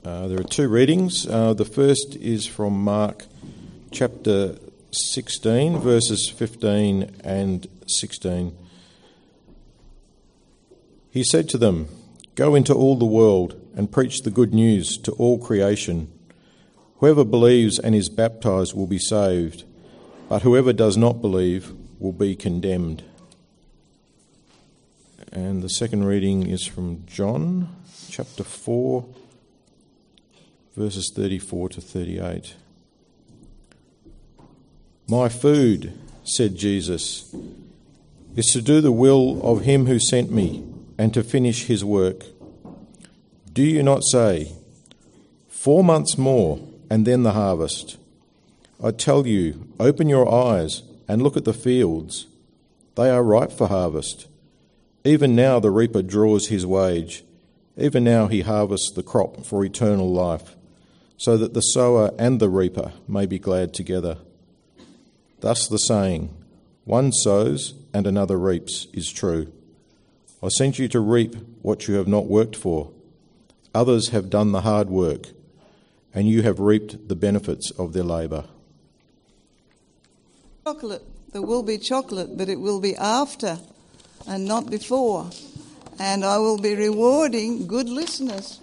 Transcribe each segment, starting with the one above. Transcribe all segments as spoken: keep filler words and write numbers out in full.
Uh, there are two readings. Uh, the first is from Mark chapter sixteen, verses fifteen and sixteen. He said to them, "Go into all the world and preach the good news to all creation. Whoever believes and is baptized will be saved, but whoever does not believe will be condemned." And the second reading is from John chapter four, verses thirty-four to thirty-eight. "My food," said Jesus, "is to do the will of him who sent me and to finish his work. Do you not say, 'Four months more and then the harvest'? I tell you, open your eyes and look at the fields. They are ripe for harvest. Even now the reaper draws his wage. Even now he harvests the crop for eternal life, so that the sower and the reaper may be glad together. Thus the saying, 'One sows and another reaps,' is true. I sent you to reap what you have not worked for. Others have done the hard work, and you have reaped the benefits of their labour." Chocolate. There will be chocolate, but it will be after and not before. And I will be rewarding good listeners.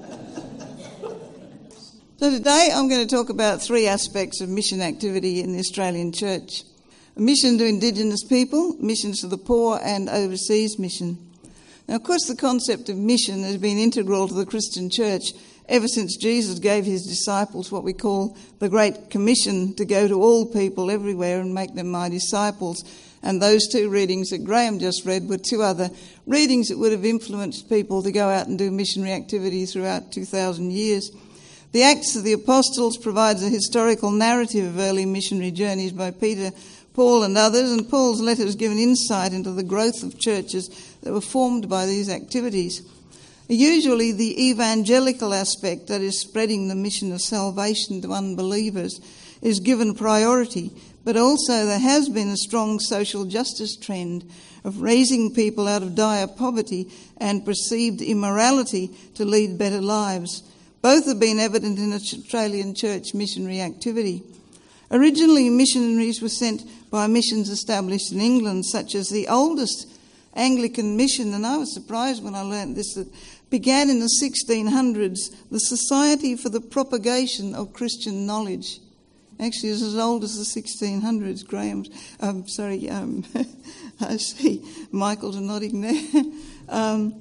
So today I'm going to talk about three aspects of mission activity in the Australian Church. A mission to Indigenous people, missions to the poor, and overseas mission. Now, of course, the concept of mission has been integral to the Christian Church ever since Jesus gave his disciples what we call the Great Commission, to go to all people everywhere and make them my disciples. And those two readings that Graham just read were two other readings that would have influenced people to go out and do missionary activity throughout two thousand years. The Acts of the Apostles provides a historical narrative of early missionary journeys by Peter, Paul and others, and Paul's letters give an insight into the growth of churches that were formed by these activities. Usually the evangelical aspect, that is spreading the mission of salvation to unbelievers, is given priority, but also there has been a strong social justice trend of raising people out of dire poverty and perceived immorality to lead better lives. Both have been evident in Australian church missionary activity. Originally, missionaries were sent by missions established in England, such as the oldest Anglican mission, and I was surprised when I learnt this, that began in the sixteen hundreds, the Society for the Propagation of Christian Knowledge. Actually, it's as old as the sixteen hundreds, Graham. Um, sorry, um, I see Michael's nodding there. um,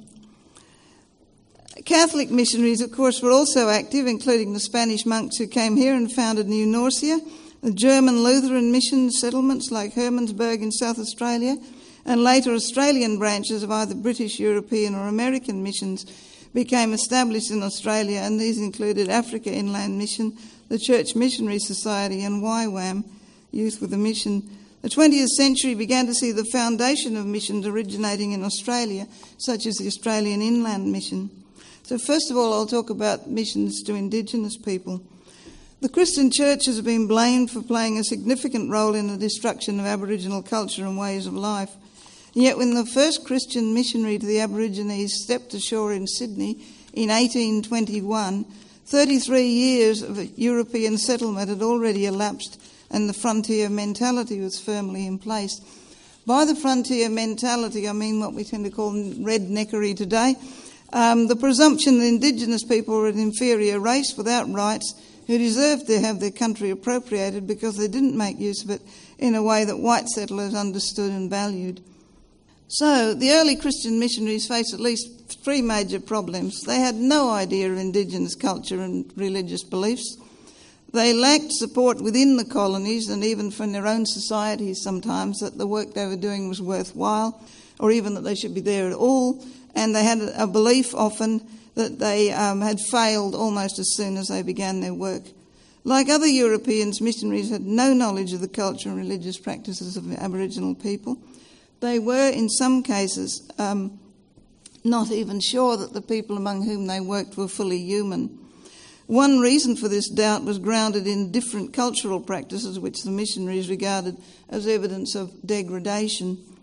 Catholic missionaries, of course, were also active, including the Spanish monks who came here and founded New Norcia, the German Lutheran mission settlements like Hermannsburg in South Australia, and later Australian branches of either British, European or American missions became established in Australia, and these included Africa Inland Mission, the Church Missionary Society and Y WAM, Youth with a Mission. The twentieth century began to see the foundation of missions originating in Australia, such as the Australian Inland Mission. So first of all, I'll talk about missions to Indigenous people. The Christian Church has been blamed for playing a significant role in the destruction of Aboriginal culture and ways of life. And yet when the first Christian missionary to the Aborigines stepped ashore in Sydney in eighteen twenty-one, thirty-three years of European settlement had already elapsed and the frontier mentality was firmly in place. By the frontier mentality, I mean what we tend to call redneckery today. Um, the presumption that Indigenous people were an inferior race without rights who deserved to have their country appropriated because they didn't make use of it in a way that white settlers understood and valued. So the early Christian missionaries faced at least three major problems. They had no idea of Indigenous culture and religious beliefs. They lacked support within the colonies and even from their own societies sometimes that the work they were doing was worthwhile or even that they should be there at all. And they had a belief often that they um, had failed almost as soon as they began their work. Like other Europeans, missionaries had no knowledge of the culture and religious practices of Aboriginal people. They were, in some cases, um, not even sure that the people among whom they worked were fully human. One reason for this doubt was grounded in different cultural practices which the missionaries regarded as evidence of degradation.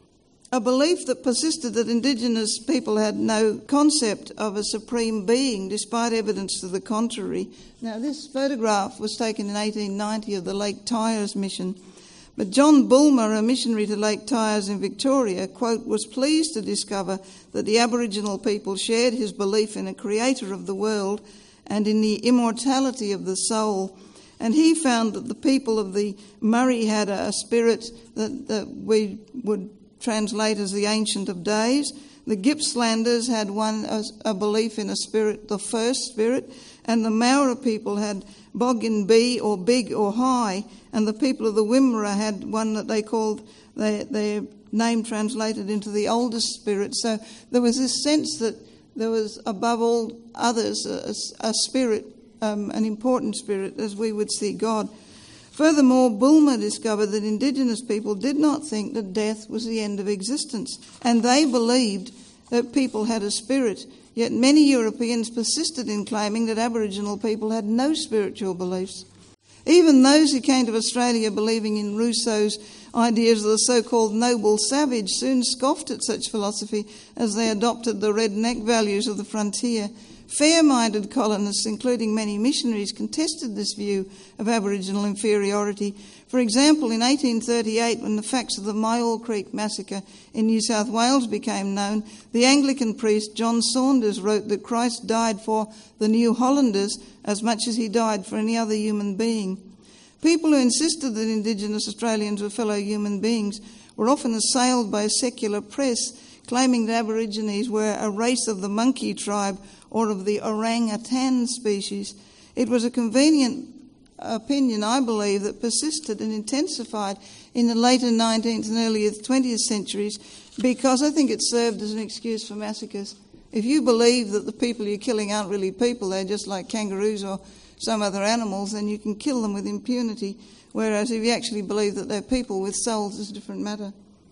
a belief that persisted that Indigenous people had no concept of a supreme being, despite evidence to the contrary. Now, this photograph was taken in eighteen ninety of the Lake Tyers mission, but John Bulmer, a missionary to Lake Tyers in Victoria, quote, was pleased to discover that the Aboriginal people shared his belief in a creator of the world and in the immortality of the soul. And he found that the people of the Murray had a spirit that, that we would translate as the Ancient of Days. The Gippslanders had one a, a belief in a spirit, the first spirit, and the Maora people had Boggin B, or big or high, and the people of the Wimmera had one that they called their, their name translated into the oldest spirit. So there was this sense that there was above all others a, a spirit, um, an important spirit, as we would see God. Furthermore, Bulmer discovered that Indigenous people did not think that death was the end of existence, and they believed that people had a spirit. Yet many Europeans persisted in claiming that Aboriginal people had no spiritual beliefs. Even those who came to Australia believing in Rousseau's ideas of the so-called noble savage soon scoffed at such philosophy as they adopted the redneck values of the frontier. Fair-minded colonists, including many missionaries, contested this view of Aboriginal inferiority. For example, in eighteen thirty-eight, when the facts of the Myall Creek massacre in New South Wales became known, the Anglican priest John Saunders wrote that Christ died for the New Hollanders as much as he died for any other human being. People who insisted that Indigenous Australians were fellow human beings were often assailed by a secular press, claiming that Aborigines were a race of the monkey tribe or of the orangutan species. It was a convenient opinion, I believe, that persisted and intensified in the later nineteenth and earlier twentieth centuries, because I think it served as an excuse for massacres. If you believe that the people you're killing aren't really people, they're just like kangaroos or some other animals, then you can kill them with impunity. Whereas if you actually believe that they're people with souls, it's a different matter.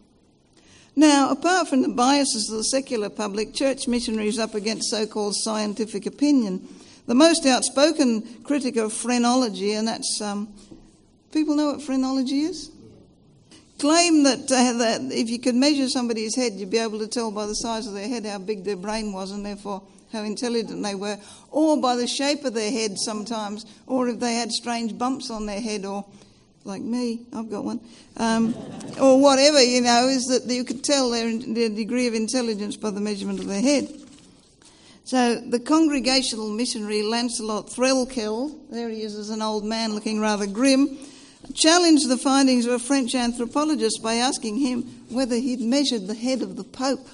Now, apart from the biases of the secular public, church missionaries up against so-called scientific opinion. The most outspoken critic of phrenology, and that's, um, people know what phrenology is? Claim that, uh, that if you could measure somebody's head, you'd be able to tell by the size of their head how big their brain was and therefore how intelligent they were, or by the shape of their head sometimes, or if they had strange bumps on their head, or like me, I've got one, um, or whatever, you know, is that you could tell their, their degree of intelligence by the measurement of their head. So the Congregational missionary Lancelot Threlkeld, there he is as an old man looking rather grim, challenged the findings of a French anthropologist by asking him whether he'd measured the head of the Pope.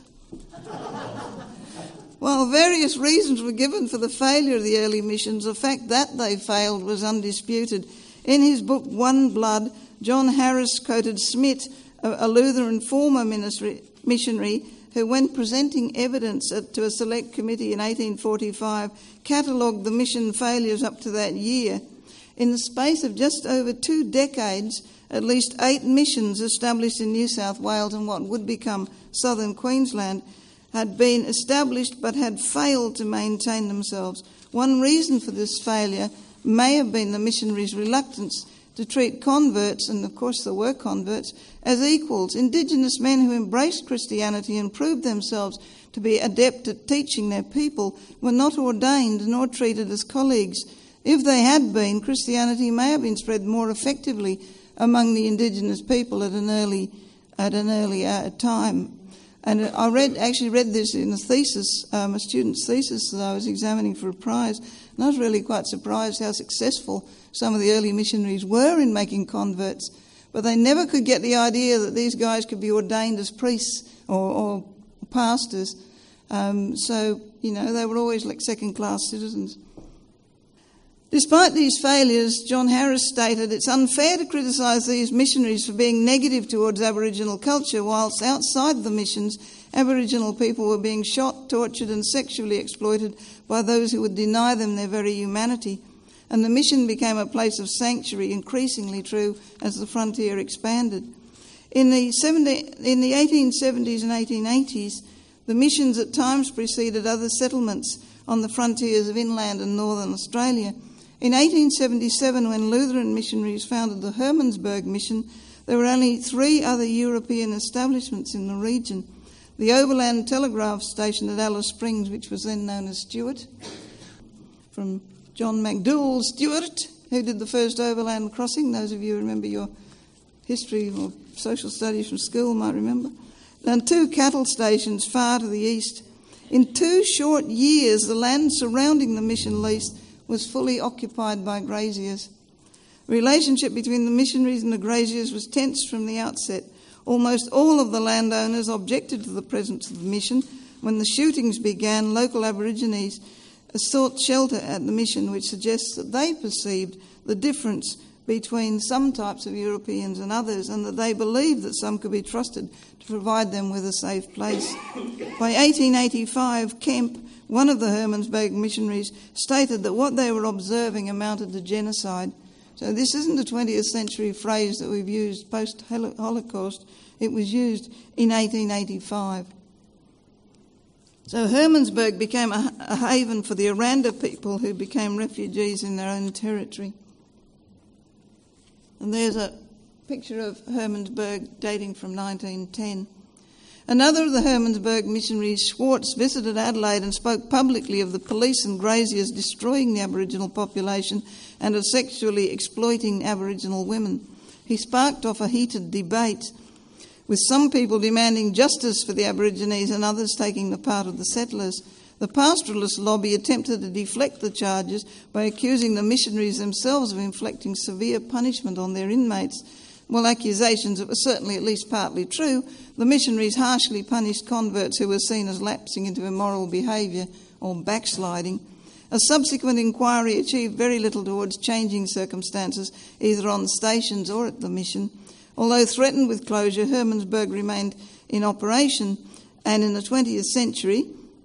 While various reasons were given for the failure of the early missions, the fact that they failed was undisputed. In his book One Blood, John Harris quoted Smith, a Lutheran former ministry, missionary, who, when presenting evidence to a select committee in eighteen forty-five, catalogued the mission failures up to that year. In the space of just over two decades, at least eight missions established in New South Wales and what would become southern Queensland had been established but had failed to maintain themselves. One reason for this failure may have been the missionaries' reluctance to treat converts, and of course there were converts, as equals. Indigenous men who embraced Christianity and proved themselves to be adept at teaching their people were not ordained nor treated as colleagues. If they had been, Christianity may have been spread more effectively among the Indigenous people at an early at an early uh, time. And I read actually read this in a thesis, um, a student's thesis that I was examining for a prize, and I was really quite surprised how successful some of the early missionaries were in making converts. But they never could get the idea that these guys could be ordained as priests or, or pastors. Um, so, you know, they were always like second-class citizens. Despite these failures, John Harris stated, it's unfair to criticise these missionaries for being negative towards Aboriginal culture, whilst outside the missions, Aboriginal people were being shot, tortured and sexually exploited by those who would deny them their very humanity. And the mission became a place of sanctuary, increasingly true as the frontier expanded. In the, seventy, in the eighteen seventies and eighteen eighties, the missions at times preceded other settlements on the frontiers of inland and northern Australia. In eighteen seventy-seven, when Lutheran missionaries founded the Hermannsburg Mission, There were only three other European establishments in the region. The Overland Telegraph Station at Alice Springs, which was then known as Stewart, from John MacDougall Stewart, who did the first overland crossing. Those of you who remember your history or social studies from school might remember. And two cattle stations far to the east. In two short years, the land surrounding the mission lease was fully occupied by graziers. The relationship between the missionaries and the graziers was tense from the outset. Almost all of the landowners objected to the presence of the mission. When the shootings began, local Aborigines sought shelter at the mission, which suggests that they perceived the difference between some types of Europeans and others, and that they believed that some could be trusted to provide them with a safe place. By eighteen eighty-five, Kemp, one of the Hermannsburg missionaries, stated that what they were observing amounted to genocide. So this isn't a twentieth century phrase that we've used post-Holocaust. It was used in eighteen eighty-five. So Hermannsburg became a, a haven for the Aranda people who became refugees in their own territory. And there's a picture of Hermannsburg dating from nineteen ten. Another of the Hermannsburg missionaries, Schwartz, visited Adelaide and spoke publicly of the police and graziers destroying the Aboriginal population and of sexually exploiting Aboriginal women. He sparked off a heated debate, with some people demanding justice for the Aborigines and others taking the part of the settlers. The pastoralist lobby attempted to deflect the charges by accusing the missionaries themselves of inflicting severe punishment on their inmates. While accusations that were certainly at least partly true, the missionaries harshly punished converts who were seen as lapsing into immoral behaviour or backsliding. A subsequent inquiry achieved very little towards changing circumstances, either on stations or at the mission. Although threatened with closure, Hermannsburg remained in operation, and in the twentieth century,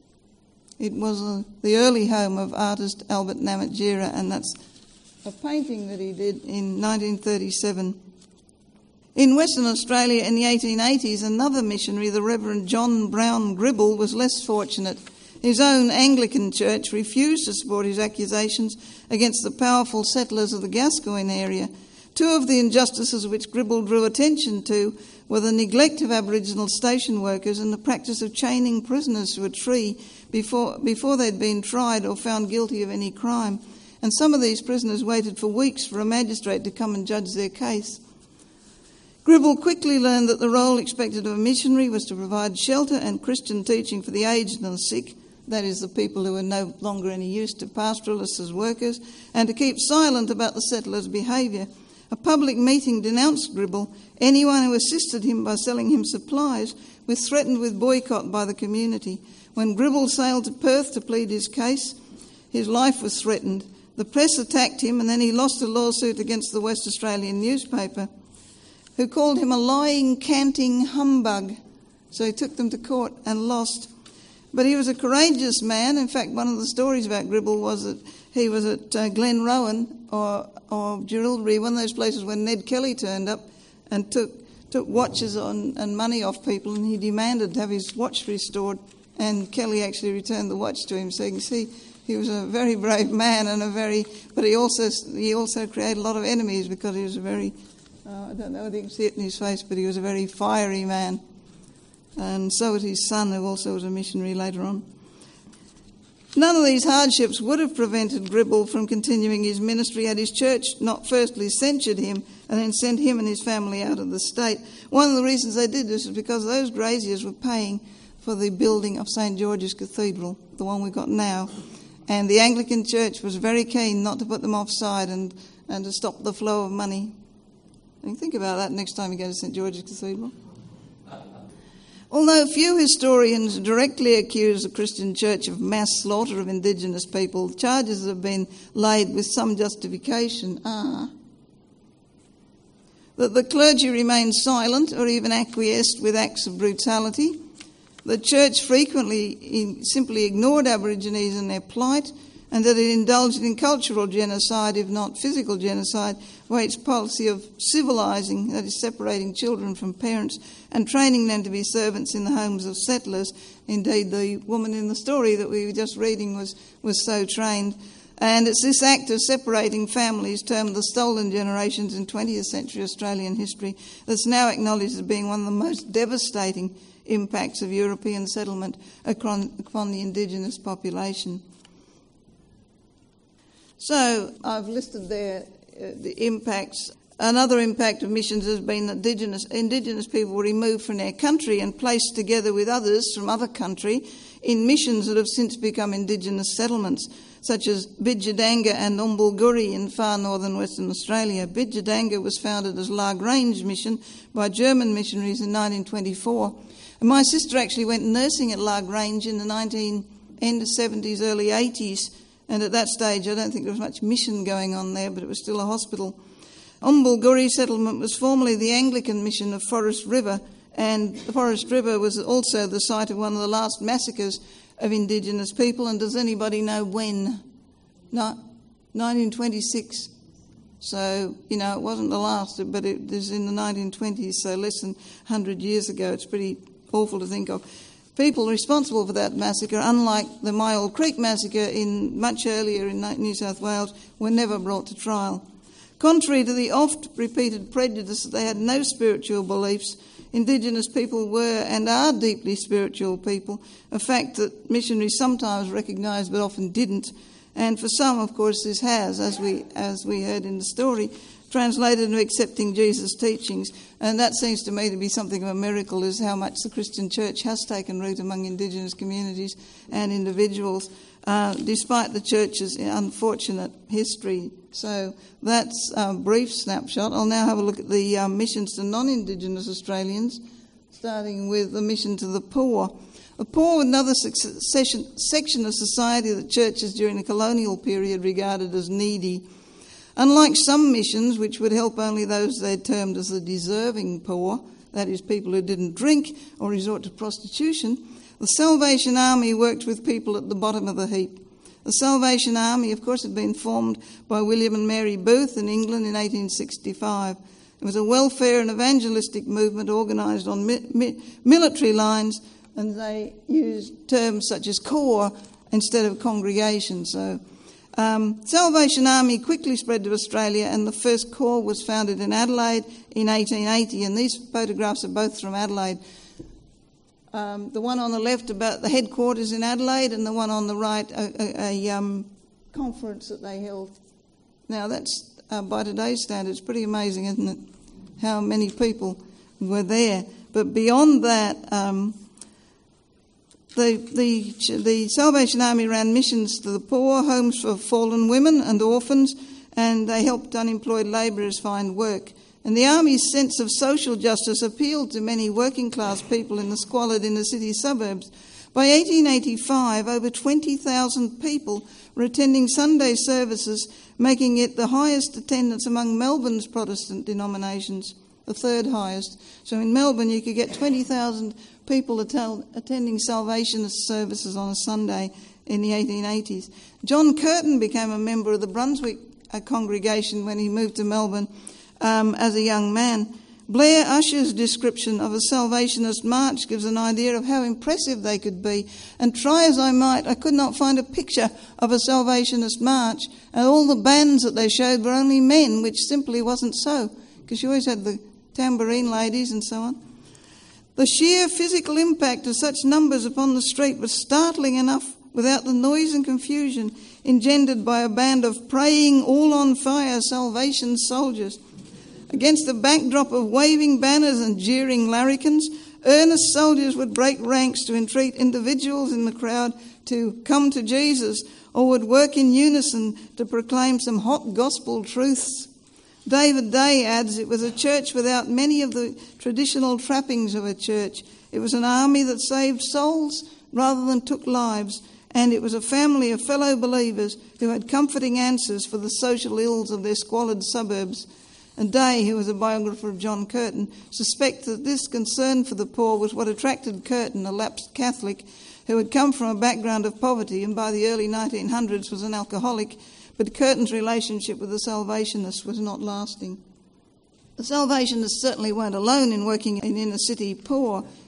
it was uh, the early home of artist Albert Namatjira, and that's a painting that he did in nineteen thirty-seven. In Western Australia in the eighteen eighties, another missionary, the Reverend John Brown Gribble, was less fortunate. His own Anglican church refused to support his accusations against the powerful settlers of the Gascoyne area. Two of the injustices which Gribble drew attention to were the neglect of Aboriginal station workers and the practice of chaining prisoners to a tree before, before they'd been tried or found guilty of any crime. And some of these prisoners waited for weeks for a magistrate to come and judge their case. Gribble quickly learned that the role expected of a missionary was to provide shelter and Christian teaching for the aged and the sick, that is, the people who were no longer any use to pastoralists as workers, and to keep silent about the settlers' behaviour. A public meeting denounced Gribble. Anyone who assisted him by selling him supplies was threatened with boycott by the community. When Gribble sailed to Perth to plead his case, his life was threatened. The press attacked him, and then he lost a lawsuit against the West Australian newspaper, who called him a lying, canting humbug. So he took them to court and lost. But he was a courageous man. In fact, one of the stories about Gribble was that he was at uh, Glenrowan or, or Jerilderie, one of those places where Ned Kelly turned up and took took watches on, and money off people, and he demanded to have his watch restored, and Kelly actually returned the watch to him. So you can see he was a very brave man, and a very, but he also he also created a lot of enemies because he was a very, uh, I don't know whether you can see it in his face, but he was a very fiery man. And so was his son, who also was a missionary later on. None of these hardships would have prevented Gribble from continuing his ministry had his church not firstly censured him and then sent him and his family out of the state. One of the reasons they did this was because those graziers were paying for the building of Saint George's Cathedral, the one we've got now. And the Anglican Church was very keen not to put them offside and, and to stop the flow of money. And think about that next time you go to Saint George's Cathedral. Although few historians directly accuse the Christian Church of mass slaughter of Indigenous people, charges have been laid with some justification are that the clergy remained silent or even acquiesced with acts of brutality. The Church frequently simply ignored Aborigines and their plight, and that it indulged in cultural genocide, if not physical genocide, by its policy of civilising, that is, separating children from parents and training them to be servants in the homes of settlers. Indeed, the woman in the story that we were just reading was, was so trained. And it's this act of separating families, termed the stolen generations in twentieth century Australian history, that's now acknowledged as being one of the most devastating impacts of European settlement upon the indigenous population. So I've listed there uh, the impacts. Another impact of missions has been that indigenous, indigenous people were removed from their country and placed together with others from other country in missions that have since become indigenous settlements, such as Bidjadanga and Umbulguri in far northern Western Australia. Bidjadanga was founded as La Grange Mission by German missionaries in nineteen twenty-four. And my sister actually went nursing at La Grange in the nineteen, end of seventies, early eighties, and at that stage I don't think there was much mission going on there, but it was still a hospital. Umbulguri settlement was formerly the Anglican mission of Forest River, and the Forest River was also the site of one of the last massacres of Indigenous people. And does anybody know when? No, nineteen twenty-six. So, you know, it wasn't the last, but it was in the nineteen twenties, so less than one hundred years ago. It's pretty awful to think of. People responsible for that massacre, unlike the Myall Creek massacre in much earlier in New South Wales, were never brought to trial. Contrary to the oft-repeated prejudice that they had no spiritual beliefs, Indigenous people were and are deeply spiritual people, a fact that missionaries sometimes recognised but often didn't. And for some, of course, this has, as we as we heard in the story, translated into accepting Jesus' teachings. And that seems to me to be something of a miracle, is how much the Christian church has taken root among Indigenous communities and individuals, uh, despite the church's unfortunate history. So that's a brief snapshot. I'll now have a look at the uh, missions to non-Indigenous Australians, starting with the mission to the poor. The poor were another section, section of society that churches during the colonial period regarded as needy. Unlike some missions, which would help only those they termed as the deserving poor, that is, people who didn't drink or resort to prostitution, the Salvation Army worked with people at the bottom of the heap. The Salvation Army, of course, had been formed by William and Mary Booth in England in eighteen sixty-five. It was a welfare and evangelistic movement organised on mi- mi- military lines, and they used terms such as corps instead of congregation. So, um, Salvation Army quickly spread to Australia, and the first corps was founded in Adelaide in eighteen eighty, and these photographs are both from Adelaide. Um, the one on the left about the headquarters in Adelaide, and the one on the right a, a, a um, conference that they held. Now that's, uh, by today's standards, pretty amazing, isn't it? How many people were there. But beyond that, um, the, the, the Salvation Army ran missions to the poor, homes for fallen women and orphans, and they helped unemployed labourers find work. And the Army's sense of social justice appealed to many working-class people in the squalid inner city suburbs. By eighteen eighty-five, over twenty thousand people were attending Sunday services, making it the highest attendance among Melbourne's Protestant denominations, the third highest. So in Melbourne, you could get twenty thousand people attend, attending Salvationist services on a Sunday in the eighteen eighties. John Curtin became a member of the Brunswick uh, congregation when he moved to Melbourne. Um, as a young man. Blair Usher's description of a Salvationist march gives an idea of how impressive they could be, and try as I might, I could not find a picture of a Salvationist march, and all the bands that they showed were only men, which simply wasn't so, because you always had the tambourine ladies and so on. The sheer physical impact of such numbers upon the street was startling enough without the noise and confusion engendered by a band of praying, all-on-fire Salvation soldiers. Against the backdrop of waving banners and jeering larrikins, earnest soldiers would break ranks to entreat individuals in the crowd to come to Jesus, or would work in unison to proclaim some hot gospel truths. David Day adds, it was a church without many of the traditional trappings of a church. It was an army that saved souls rather than took lives, and it was a family of fellow believers who had comforting answers for the social ills of their squalid suburbs. And Day, who was a biographer of John Curtin, suspects that this concern for the poor was what attracted Curtin, a lapsed Catholic, who had come from a background of poverty and by the early nineteen hundreds was an alcoholic, but Curtin's relationship with the Salvationists was not lasting. The Salvationists certainly weren't alone in working in inner city poor.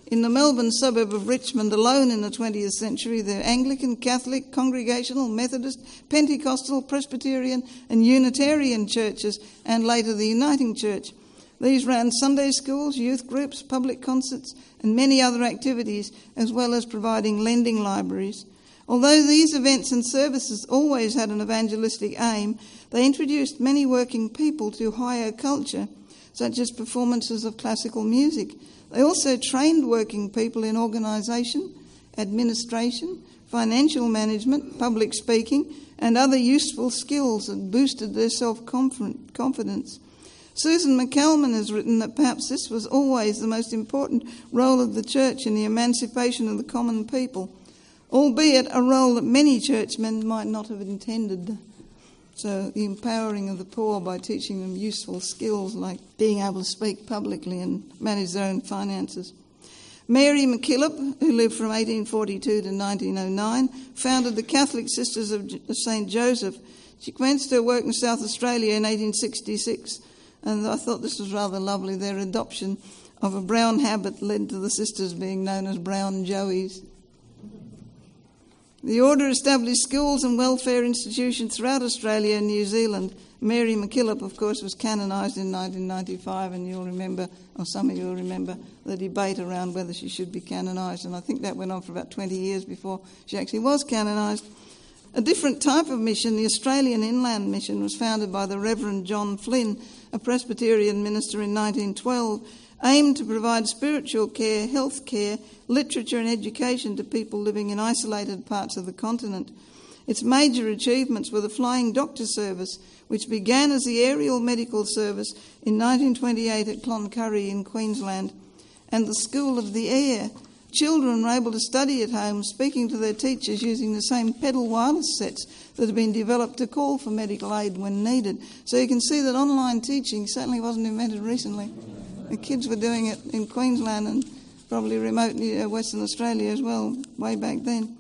In the Melbourne suburb of Richmond alone in the twentieth century, there are Anglican, Catholic, Congregational, Methodist, Pentecostal, Presbyterian and Unitarian churches, and later the Uniting Church. These ran Sunday schools, youth groups, public concerts and many other activities, as well as providing lending libraries. Although these events and services always had an evangelistic aim, they introduced many working people to higher culture, such as performances of classical music. They also trained working people in organisation, administration, financial management, public speaking, and other useful skills that boosted their self-confidence. Susan McCalman has written that perhaps this was always the most important role of the church in the emancipation of the common people, albeit a role that many churchmen might not have intended. So the empowering of the poor by teaching them useful skills like being able to speak publicly and manage their own finances. Mary MacKillop, who lived from eighteen forty-two to nineteen oh nine, founded the Catholic Sisters of Saint Joseph. She commenced her work in South Australia in eighteen sixty-six, and I thought this was rather lovely. Their adoption of a brown habit led to the sisters being known as Brown Joeys. The Order established schools and welfare institutions throughout Australia and New Zealand. Mary MacKillop, of course, was canonised in nineteen ninety-five, and you'll remember, or some of you will remember, the debate around whether she should be canonised, and I think that went on for about twenty years before she actually was canonised. A different type of mission, the Australian Inland Mission, was founded by the Reverend John Flynn, a Presbyterian minister in nineteen twelve, aimed to provide spiritual care, health care, literature and education to people living in isolated parts of the continent. Its major achievements were the Flying Doctor Service, which began as the Aerial Medical Service in nineteen twenty-eight at Cloncurry in Queensland, and the School of the Air. Children were able to study at home, speaking to their teachers using the same pedal wireless sets that had been developed to call for medical aid when needed. So you can see that online teaching certainly wasn't invented recently. The kids were doing it in Queensland and probably remote Western Australia as well, way back then.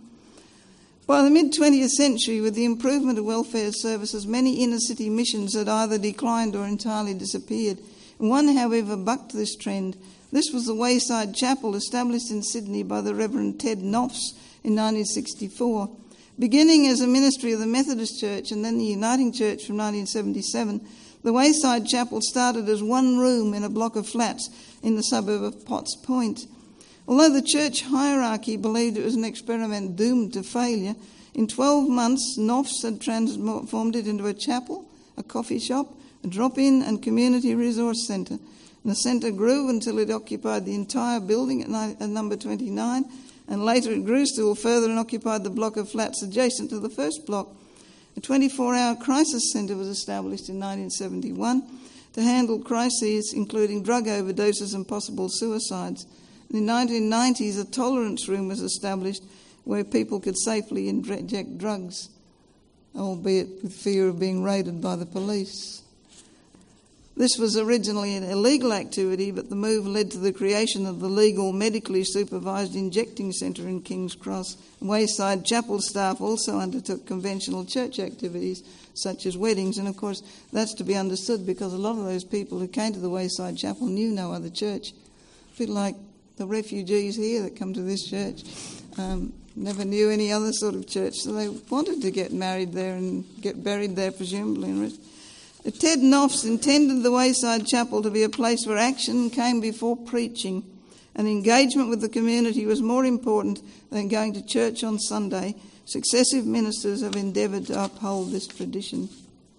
By the mid-twentieth century, with the improvement of welfare services, many inner-city missions had either declined or entirely disappeared. One, however, bucked this trend. This was the Wayside Chapel, established in Sydney by the Reverend Ted Noffs in nineteen sixty-four. Beginning as a ministry of the Methodist Church and then the Uniting Church from nineteen seventy-seven, the Wayside Chapel started as one room in a block of flats in the suburb of Potts Point. Although the church hierarchy believed it was an experiment doomed to failure, in twelve months, Noffs had transformed it into a chapel, a coffee shop, a drop-in and community resource centre. And the centre grew until it occupied the entire building at, ni- at number twenty-nine, and later it grew still further and occupied the block of flats adjacent to the first block. A twenty-four hour crisis centre was established in nineteen seventy-one to handle crises including drug overdoses and possible suicides. In the nineteen nineties, a tolerance room was established where people could safely inject drugs, albeit with fear of being raided by the police. This was originally an illegal activity, but the move led to the creation of the legal, medically supervised injecting centre in King's Cross. Wayside Chapel staff also undertook conventional church activities, such as weddings, and of course that's to be understood because a lot of those people who came to the Wayside Chapel knew no other church. A bit like the refugees here that come to this church, um, never knew any other sort of church, so they wanted to get married there and get buried there, presumably. And Ted Noffs intended the Wayside Chapel to be a place where action came before preaching, and engagement with the community was more important than going to church on Sunday. Successive ministers have endeavoured to uphold this tradition.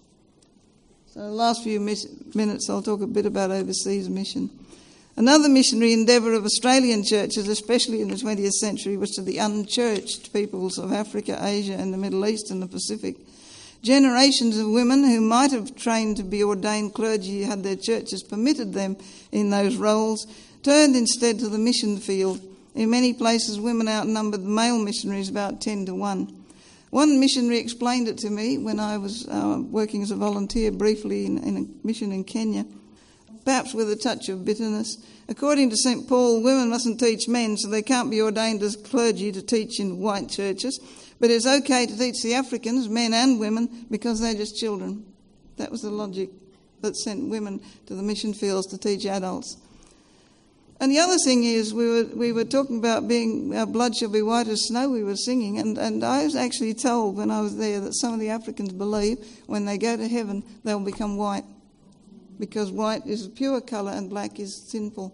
So the last few mis- minutes I'll talk a bit about overseas mission. Another missionary endeavour of Australian churches, especially in the twentieth century, was to the unchurched peoples of Africa, Asia and the Middle East and the Pacific. Generations of women who might have trained to be ordained clergy had their churches permitted them in those roles turned instead to the mission field. In many places, women outnumbered the male missionaries about ten to one. One missionary explained it to me when I was uh, working as a volunteer briefly in, in a mission in Kenya, perhaps with a touch of bitterness. According to Saint Paul, women mustn't teach men, so they can't be ordained as clergy to teach in white churches. But it's okay to teach the Africans, men and women, because they're just children. That was the logic that sent women to the mission fields to teach adults. And the other thing is, we were we were talking about being, our blood shall be white as snow, we were singing, and, and I was actually told when I was there that some of the Africans believe when they go to heaven they'll become white, because white is a pure colour and black is sinful.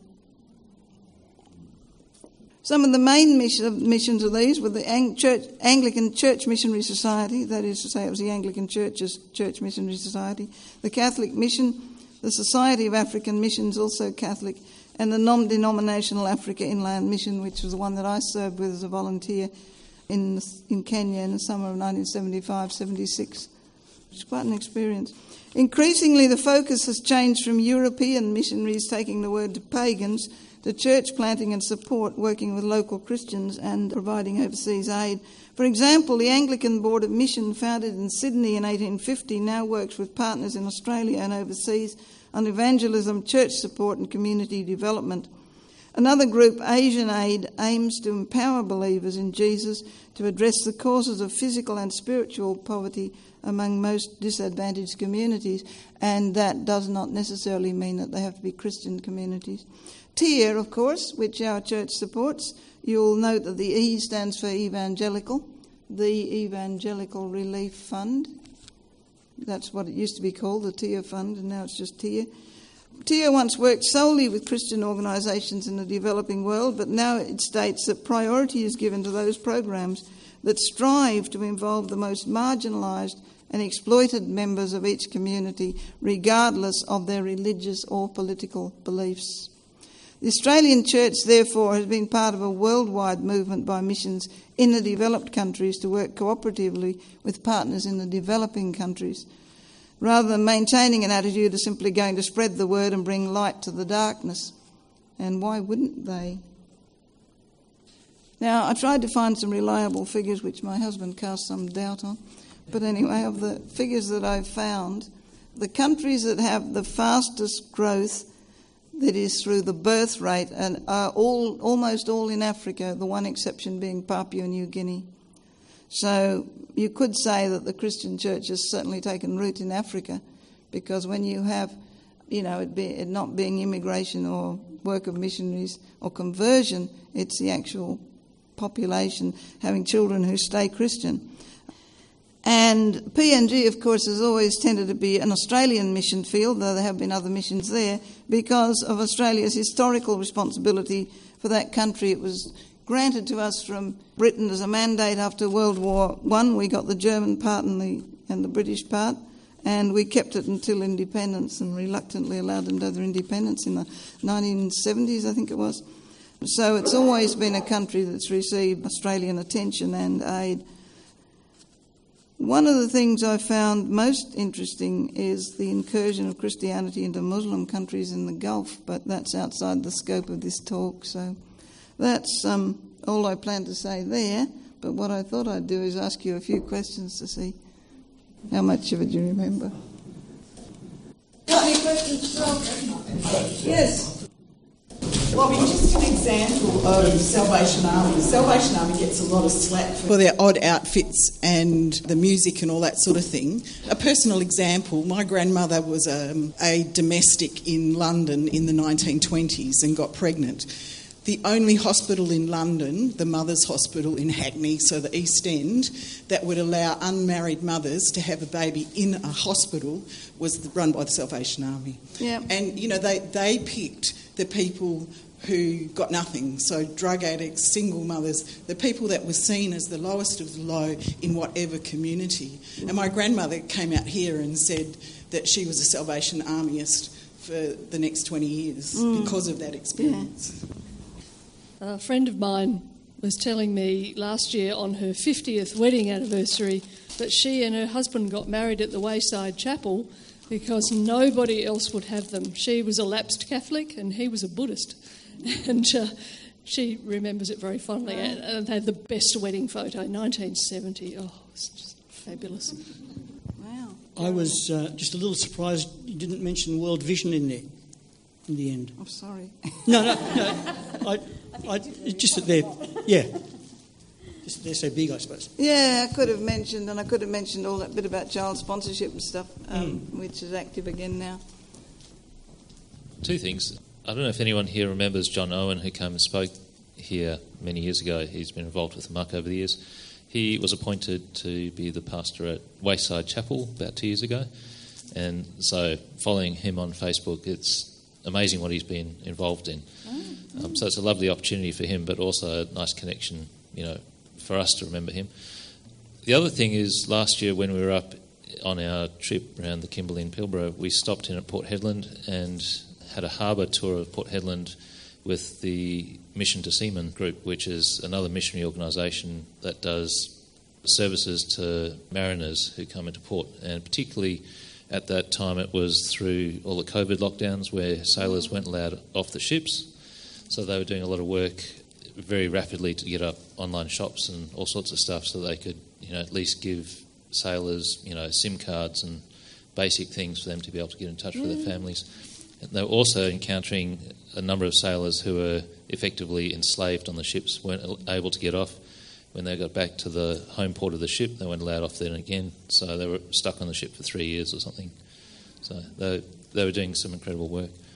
Some of the main mission, missions of these were the Ang- Church, Anglican Church Missionary Society, that is to say it was the Anglican Church's Church Missionary Society, the Catholic Mission, the Society of African Missions, also Catholic, and the non-denominational Africa Inland Mission, which was the one that I served with as a volunteer in in Kenya in the summer of nineteen seventy-five seventy-six. It's quite an experience. Increasingly, the focus has changed from European missionaries taking the word to pagans to church planting and support, working with local Christians and providing overseas aid. For example, the Anglican Board of Mission, founded in Sydney in eighteen fifty, now works with partners in Australia and overseas on evangelism, church support and community development. Another group, Asian Aid, aims to empower believers in Jesus to address the causes of physical and spiritual poverty among most disadvantaged communities, and that does not necessarily mean that they have to be Christian communities. T I R, of course, which our church supports, you'll note that the E stands for evangelical, the Evangelical Relief Fund. That's what it used to be called, the T I R Fund, and now it's just T I R. T I R once worked solely with Christian organisations in the developing world, but now it states that priority is given to those programs that strive to involve the most marginalised and exploited members of each community, regardless of their religious or political beliefs. The Australian Church, therefore, has been part of a worldwide movement by missions in the developed countries to work cooperatively with partners in the developing countries, rather than maintaining an attitude of simply going to spread the word and bring light to the darkness. And why wouldn't they? Now, I tried to find some reliable figures, which my husband cast some doubt on. But anyway, of the figures that I've found, the countries that have the fastest growth, that is through the birth rate, and are all almost all in Africa, the one exception being Papua New Guinea. So you could say that the Christian church has certainly taken root in Africa, because when you have, you know, it, be, it not being immigration or work of missionaries or conversion, it's the actual population having children who stay Christian. And P N G, of course, has always tended to be an Australian mission field, though there have been other missions there, because of Australia's historical responsibility for that country. It was granted to us from Britain as a mandate after World War One. We got the German part and the, and the British part, and we kept it until independence and reluctantly allowed them to have their independence in the nineteen seventies, I think it was. So it's always been a country that's received Australian attention and aid. One of the things I found most interesting is the incursion of Christianity into Muslim countries in the Gulf, but that's outside the scope of this talk, so that's um, all I plan to say there. But what I thought I'd do is ask you a few questions to see how much of it you remember. Got any questions, Phil? Yes. Well, just an example of Salvation Army. Salvation Army gets a lot of slack for their odd outfits and the music and all that sort of thing. A personal example, my grandmother was um, a domestic in London in the nineteen twenties and got pregnant. The only hospital in London, the Mothers Hospital in Hackney, so the East End, that would allow unmarried mothers to have a baby in a hospital was run by the Salvation Army. Yeah. And, you know, they, they picked the people who got nothing, so drug addicts, single mothers, the people that were seen as the lowest of the low in whatever community. And my grandmother came out here and said that she was a Salvation Armyist for the next twenty years mm. because of that experience. Yeah. A friend of mine was telling me last year on her fiftieth wedding anniversary that she and her husband got married at the Wayside Chapel because nobody else would have them. She was a lapsed Catholic and he was a Buddhist. And uh, she remembers it very fondly. And, and they had the best wedding photo, nineteen seventy. Oh, it's just fabulous. Wow. I was uh, just a little surprised you didn't mention World Vision in there in the end. I'm sorry. No, no, no. I, I, it's just that they're, yeah. Just they're so big, I suppose. Yeah, I could have mentioned, and I could have mentioned all that bit about child sponsorship and stuff, um, mm. which is active again now. Two things. I don't know if anyone here remembers John Owen, who came and spoke here many years ago. He's been involved with the Muck over the years. He was appointed to be the pastor at Wayside Chapel about two years ago. And so following him on Facebook, it's amazing what he's been involved in. Oh. Um, so it's a lovely opportunity for him, but also a nice connection, you know, for us to remember him. The other thing is, last year when we were up on our trip around the Kimberley and Pilbara, we stopped in at Port Hedland and had a harbour tour of Port Hedland with the Mission to Seamen group, which is another missionary organisation that does services to mariners who come into port. And particularly at that time, it was through all the COVID lockdowns where sailors weren't allowed off the ships. So they were doing a lot of work very rapidly to get up online shops and all sorts of stuff so they could, you know, at least give sailors, you know, SIM cards and basic things for them to be able to get in touch with their families. And they were also encountering a number of sailors who were effectively enslaved on the ships, weren't able to get off. When they got back to the home port of the ship, they weren't allowed off then again. So they were stuck on the ship for three years or something. So they, they were doing some incredible work.